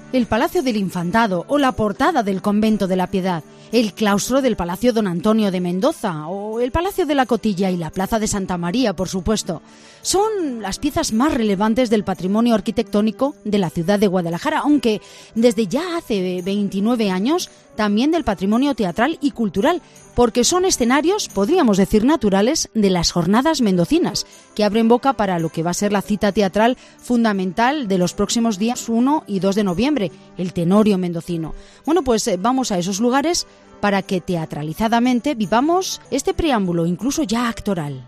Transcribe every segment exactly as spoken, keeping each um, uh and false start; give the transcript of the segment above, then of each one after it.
El Palacio del Infantado o la portada del Convento de la Piedad, el claustro del Palacio Don Antonio de Mendoza o el Palacio de la Cotilla y la Plaza de Santa María, por supuesto, son las piezas más relevantes del patrimonio arquitectónico de la ciudad de Guadalajara, aunque desde ya hace veintinueve años también del patrimonio teatral y cultural, porque son escenarios, podríamos decir naturales, de las jornadas mendocinas, que abren boca para lo que va a ser la cita teatral fundamental de los próximos días uno y dos de noviembre, el Tenorio Mendocino. Bueno, pues vamos a esos lugares para que teatralizadamente vivamos este preámbulo, incluso ya actoral.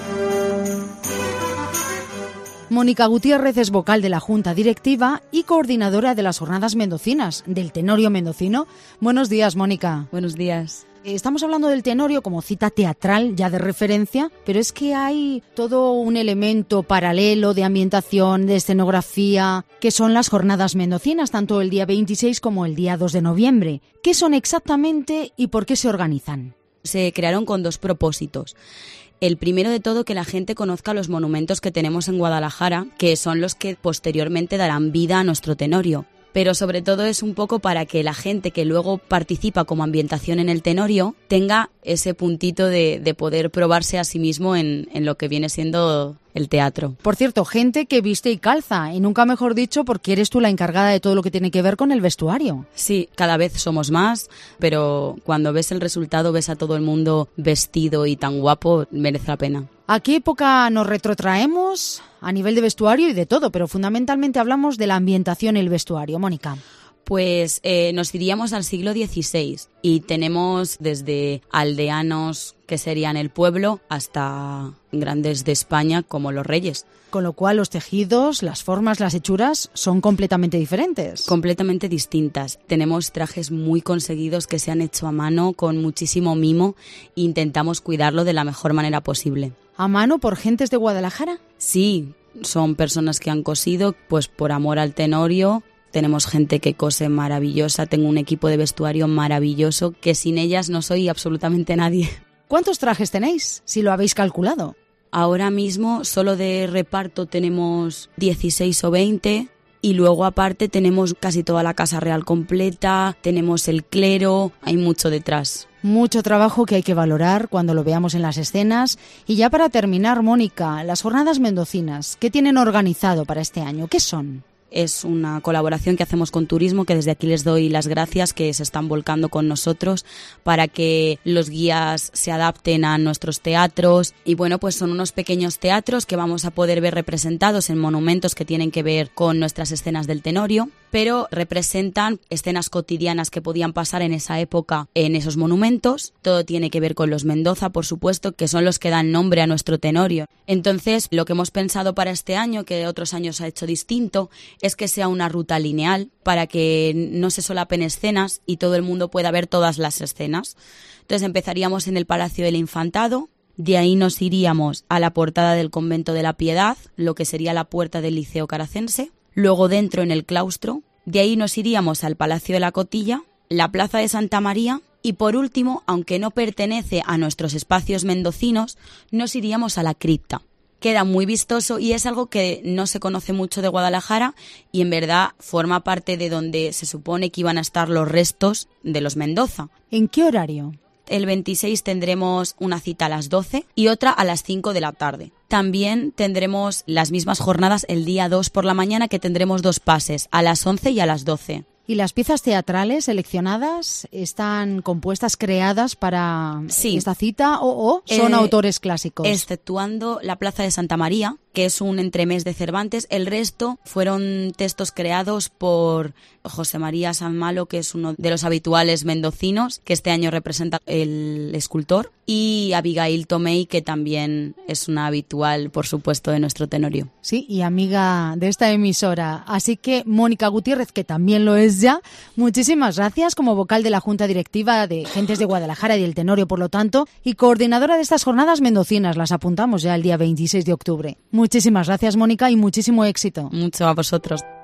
Mónica Gutiérrez es vocal de la Junta Directiva y coordinadora de las jornadas mendocinas del Tenorio Mendocino. Buenos días, Mónica. Buenos días. Estamos hablando del Tenorio como cita teatral ya de referencia, pero es que hay todo un elemento paralelo de ambientación, de escenografía, que son las jornadas mendocinas, tanto el día veintiséis como el día dos de noviembre. ¿Qué son exactamente y por qué se organizan? Se crearon con dos propósitos. El primero de todo, que la gente conozca los monumentos que tenemos en Guadalajara, que son los que posteriormente darán vida a nuestro Tenorio. Pero sobre todo es un poco para que la gente que luego participa como ambientación en el Tenorio tenga ese puntito de, de poder probarse a sí mismo en, en lo que viene siendo el teatro. Por cierto, gente que viste y calza, y nunca mejor dicho porque eres tú la encargada de todo lo que tiene que ver con el vestuario. Sí, cada vez somos más, pero cuando ves el resultado, ves a todo el mundo vestido y tan guapo, merece la pena. ¿A qué época nos retrotraemos a nivel de vestuario y de todo? Pero fundamentalmente hablamos de la ambientación y el vestuario. Mónica. Pues eh, nos iríamos al siglo dieciséis y tenemos desde aldeanos, que serían el pueblo, hasta grandes de España como los reyes. Con lo cual los tejidos, las formas, las hechuras son completamente diferentes. Completamente distintas. Tenemos trajes muy conseguidos que se han hecho a mano con muchísimo mimo e intentamos cuidarlo de la mejor manera posible. ¿A mano por gentes de Guadalajara? Sí, son personas que han cosido pues por amor al Tenorio. Tenemos gente que cose maravillosa, tengo un equipo de vestuario maravilloso que sin ellas no soy absolutamente nadie. ¿Cuántos trajes tenéis, si lo habéis calculado? Ahora mismo solo de reparto tenemos dieciséis o veinte y luego aparte tenemos casi toda la Casa Real completa, tenemos el clero, hay mucho detrás. Mucho trabajo que hay que valorar cuando lo veamos en las escenas. Y ya para terminar, Mónica, las jornadas mendocinas, ¿qué tienen organizado para este año? ¿Qué son? Es una colaboración que hacemos con Turismo, que desde aquí les doy las gracias, que se están volcando con nosotros para que los guías se adapten a nuestros teatros. Y bueno, pues son unos pequeños teatros que vamos a poder ver representados en monumentos que tienen que ver con nuestras escenas del Tenorio, pero representan escenas cotidianas que podían pasar en esa época en esos monumentos. Todo tiene que ver con los Mendoza, por supuesto, que son los que dan nombre a nuestro Tenorio. Entonces, lo que hemos pensado para este año, que otros años ha hecho distinto, es que sea una ruta lineal para que no se solapen escenas y todo el mundo pueda ver todas las escenas. Entonces empezaríamos en el Palacio del Infantado, de ahí nos iríamos a la portada del Convento de la Piedad, lo que sería la puerta del Liceo Caracense, luego dentro en el claustro, de ahí nos iríamos al Palacio de la Cotilla, la Plaza de Santa María y por último, aunque no pertenece a nuestros espacios mendocinos, nos iríamos a la cripta. Queda muy vistoso y es algo que no se conoce mucho de Guadalajara y en verdad forma parte de donde se supone que iban a estar los restos de los Mendoza. ¿En qué horario? El veintiséis tendremos una cita a las doce y otra a las cinco de la tarde. También tendremos las mismas jornadas el día dos por la mañana, que tendremos dos pases, a las once y a las doce. ¿Y las piezas teatrales seleccionadas están compuestas, creadas para sí. esta cita o, o son eh, autores clásicos? Exceptuando la Plaza de Santa María, que es un entremés de Cervantes, el resto fueron textos creados por José María San Malo, que es uno de los habituales mendocinos, que este año representa el escultor, y Abigail Tomei, que también es una habitual, por supuesto, de nuestro Tenorio. Sí, y amiga de esta emisora. Así que Mónica Gutiérrez, que también lo es ya, muchísimas gracias como vocal de la Junta Directiva de Gentes de Guadalajara y del Tenorio, por lo tanto, y coordinadora de estas jornadas mendocinas. Las apuntamos ya el día veintiséis de octubre. Muchísimas gracias, Mónica, y muchísimo éxito. Mucho a vosotros.